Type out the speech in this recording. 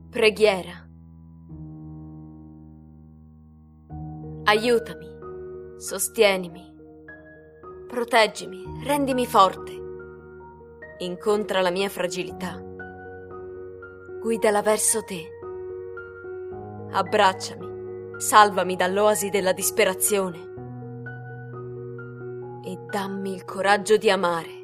Preghiera. Aiutami, sostienimi, proteggimi, rendimi forte. Incontra la mia fragilità. Guidala verso te. Abbracciami, salvami dall'oasi della disperazione e dammi il coraggio di amare.